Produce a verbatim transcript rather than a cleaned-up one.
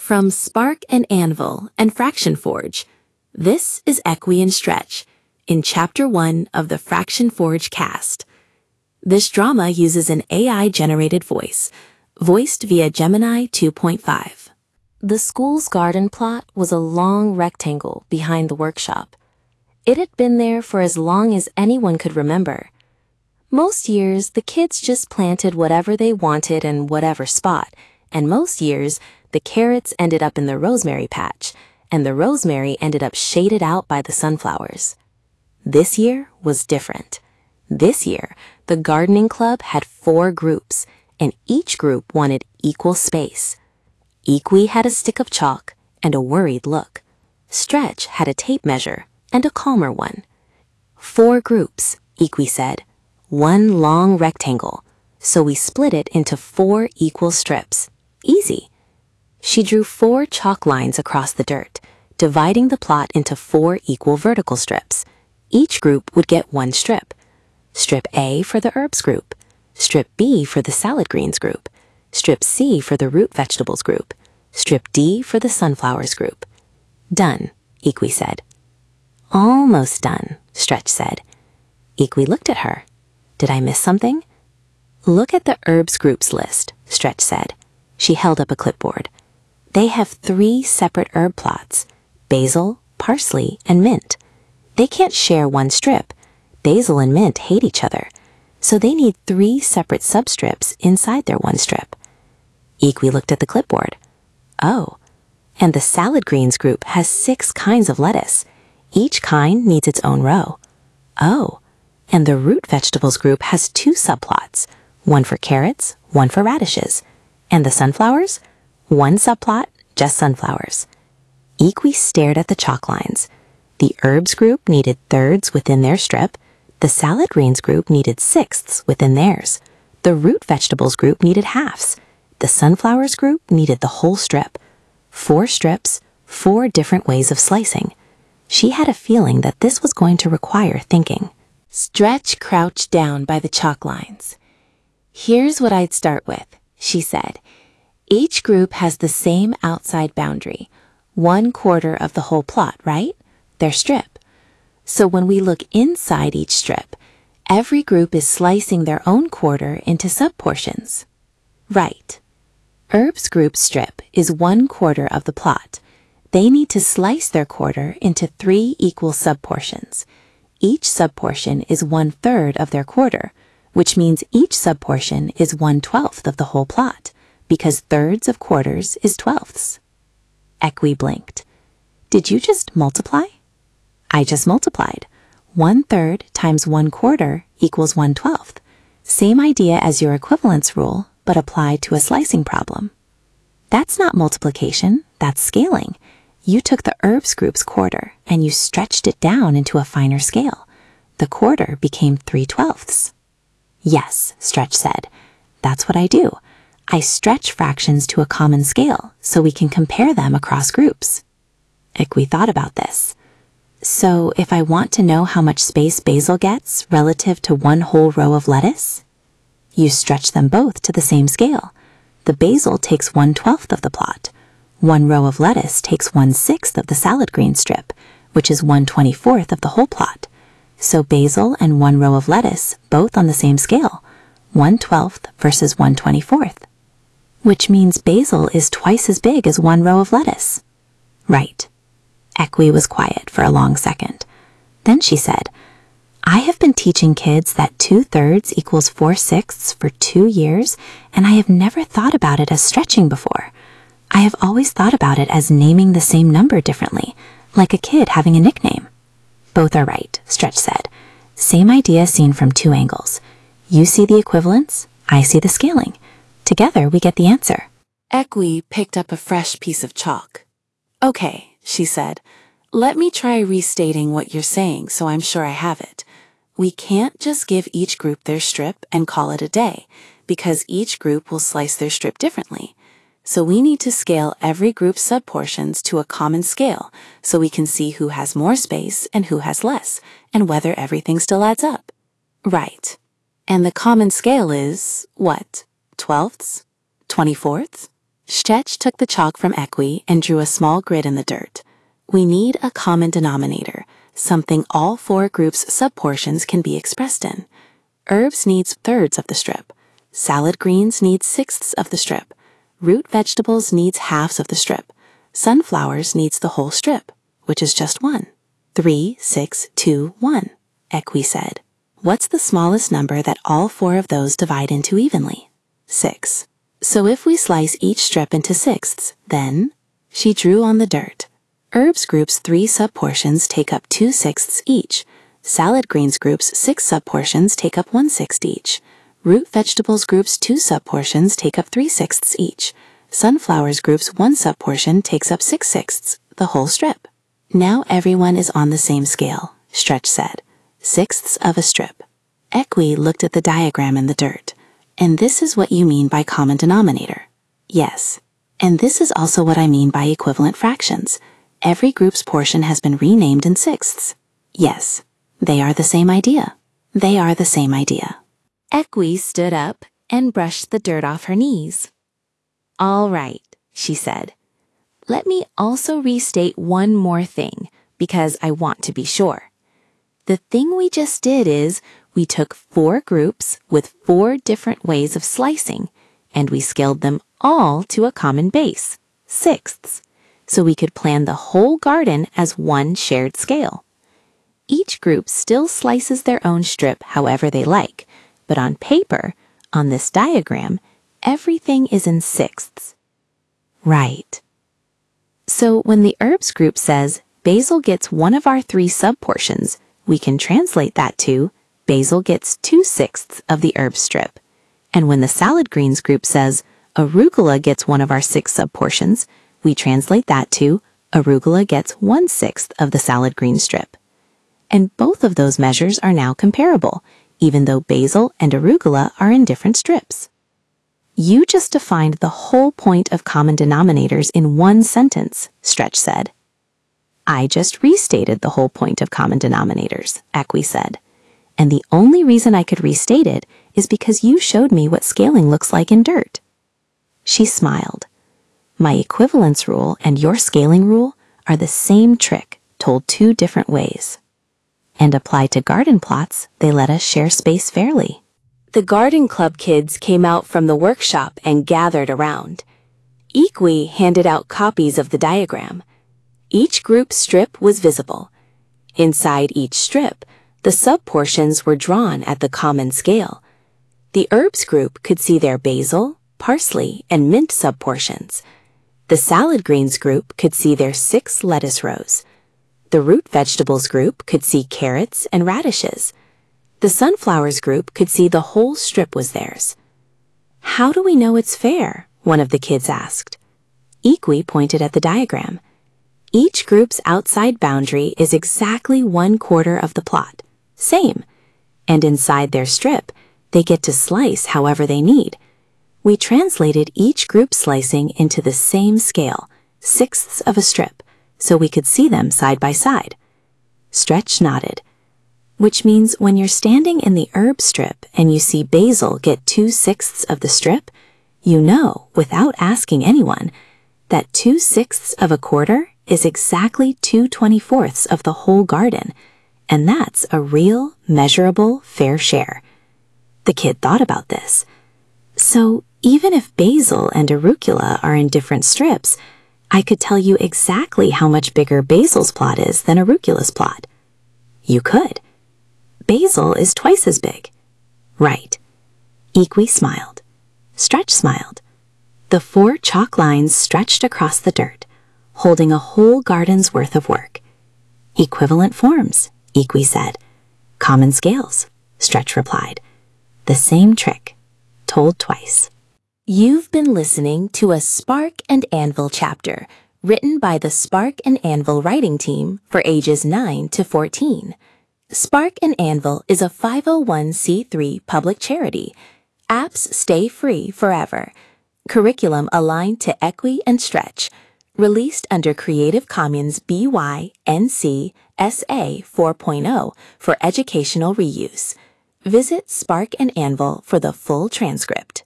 From Spark and Anvil and Fraction Forge, this is Equi and Stretch in Chapter one of the Fraction Forge cast. This drama uses an A I-generated voice, voiced via Gemini two point five. The school's garden plot was a long rectangle behind the workshop. It had been there for as long as anyone could remember. Most years, the kids just planted whatever they wanted in whatever spot, and most years, the carrots ended up in the rosemary patch, and the rosemary ended up shaded out by the sunflowers. This year was different. This year, the gardening club had four groups, and each group wanted equal space. Equi had a stick of chalk and a worried look. Stretch had a tape measure and a calmer one. Four groups, Equi said. One long rectangle, so we split it into four equal strips. Easy. She drew four chalk lines across the dirt, dividing the plot into four equal vertical strips. Each group would get one strip. Strip A for the herbs group, strip B for the salad greens group, strip C for the root vegetables group, strip D for the sunflowers group. Done, Equi said. Almost done, Stretch said. Equi looked at her. Did I miss something? Look at the herbs groups list, Stretch said. She held up a clipboard. They have three separate herb plots, basil, parsley, and mint. They can't share one strip. Basil and mint hate each other, so they need three separate substrips inside their one strip. Equi looked at the clipboard. Oh, and the salad greens group has six kinds of lettuce. Each kind needs its own row. Oh, and the root vegetables group has two subplots, one for carrots, one for radishes. And the sunflowers? One subplot, just sunflowers. Equi stared at the chalk lines. The herbs group needed thirds within their strip. The salad greens group needed sixths within theirs. The root vegetables group needed halves. The sunflowers group needed the whole strip. Four strips, four different ways of slicing. She had a feeling that this was going to require thinking. Stretch crouched down by the chalk lines. Here's what I'd start with, she said. Each group has the same outside boundary, one quarter of the whole plot, right? Their strip. So when we look inside each strip, every group is slicing their own quarter into subportions. Right. Herbs group's strip is one quarter of the plot. They need to slice their quarter into three equal subportions. Each subportion is one third of their quarter, which means each subportion is one twelfth of the whole plot, because thirds of quarters is twelfths. Equi blinked. Did you just multiply? I just multiplied. One third times one quarter equals one twelfth. Same idea as your equivalence rule, but applied to a slicing problem. That's not multiplication, that's scaling. You took the herbs group's quarter and you stretched it down into a finer scale. The quarter became three twelfths. Yes, Stretch said. That's what I do. I stretch fractions to a common scale so we can compare them across groups. Equi thought about this. So if I want to know how much space basil gets relative to one whole row of lettuce, you stretch them both to the same scale. The basil takes one twelfth of the plot. One row of lettuce takes one sixth of the salad green strip, which is one twenty-fourth of the whole plot. So basil and one row of lettuce both on the same scale, one twelfth versus one twenty-fourth. Which means basil is twice as big as one row of lettuce. Right. Equi was quiet for a long second. Then she said, I have been teaching kids that two-thirds equals four-sixths for two years, and I have never thought about it as stretching before. I have always thought about it as naming the same number differently, like a kid having a nickname. Both are right, Stretch said. Same idea seen from two angles. You see the equivalence, I see the scaling. Together we get the answer. Equi picked up a fresh piece of chalk. Okay, she said. Let me try restating what you're saying so I'm sure I have it. We can't just give each group their strip and call it a day, because each group will slice their strip differently. So we need to scale every group's subportions to a common scale so we can see who has more space and who has less, and whether everything still adds up. Right. And the common scale is, what, twelfths? Twenty-fourths? Stretch took the chalk from Equi and drew a small grid in the dirt. We need a common denominator, something all four groups' subportions can be expressed in. Herbs needs thirds of the strip. Salad greens needs sixths of the strip. Root vegetables needs halves of the strip. Sunflowers needs the whole strip, which is just one. Three, six, two, one, Equi said. What's the smallest number that all four of those divide into evenly? Six. So if we slice each strip into sixths, then, she drew on the dirt. Herbs group's three subportions take up two sixths each. Salad greens group's six subportions take up one sixth each. Root vegetables group's two subportions take up three sixths each. Sunflowers group's one subportion takes up six sixths, the whole strip. Now everyone is on the same scale, Stretch said. Sixths of a strip. Equi looked at the diagram in the dirt. And this is what you mean by common denominator. Yes. And this is also what I mean by equivalent fractions. Every group's portion has been renamed in sixths. Yes. They are the same idea. They are the same idea. Equi stood up and brushed the dirt off her knees. All right, she said. Let me also restate one more thing, because I want to be sure. The thing we just did is we took four groups with four different ways of slicing, and we scaled them all to a common base, sixths, so we could plan the whole garden as one shared scale. Each group still slices their own strip however they like, but on paper, on this diagram, everything is in sixths. Right. So when the herbs group says basil gets one of our three subportions, we can translate that to basil gets two sixths of the herb strip. And when the salad greens group says arugula gets one of our six subportions, we translate that to arugula gets one sixth of the salad green strip. And both of those measures are now comparable, even though basil and arugula are in different strips. You just defined the whole point of common denominators in one sentence, Stretch said. I just restated the whole point of common denominators, Equi said. And the only reason I could restate it is because you showed me what scaling looks like in dirt. She smiled. My equivalence rule and your scaling rule are the same trick, told two different ways. And applied to garden plots, they let us share space fairly. The garden club kids came out from the workshop and gathered around. Equi handed out copies of the diagram. Each group strip was visible. Inside each strip, the subportions were drawn at the common scale. The herbs group could see their basil, parsley, and mint subportions. The salad greens group could see their six lettuce rows. The root vegetables group could see carrots and radishes. The sunflowers group could see the whole strip was theirs. How do we know it's fair? One of the kids asked. Equi pointed at the diagram. Each group's outside boundary is exactly one quarter of the plot. Same. And inside their strip, they get to slice however they need. We translated each group slicing into the same scale, sixths of a strip, so we could see them side by side. Stretch nodded. Which means when you're standing in the herb strip and you see basil get two sixths of the strip, you know, without asking anyone, that two sixths of a quarter is exactly two twenty-fourths of the whole garden, and that's a real, measurable, fair share. The kid thought about this. So even if basil and arugula are in different strips, I could tell you exactly how much bigger basil's plot is than arugula's plot. You could. Basil is twice as big. Right. Equi smiled. Stretch smiled. The four chalk lines stretched across the dirt, holding a whole garden's worth of work. Equivalent forms, Equi said. Common scales, Stretch replied. The same trick, told twice. You've been listening to a Spark and Anvil chapter written by the Spark and Anvil writing team for ages nine to fourteen. Spark and Anvil is a five oh one c three public charity. Apps stay free forever. Curriculum aligned to Equi and Stretch. Released under Creative Commons B Y N C S A four point oh for educational reuse. Visit Spark and Anvil for the full transcript.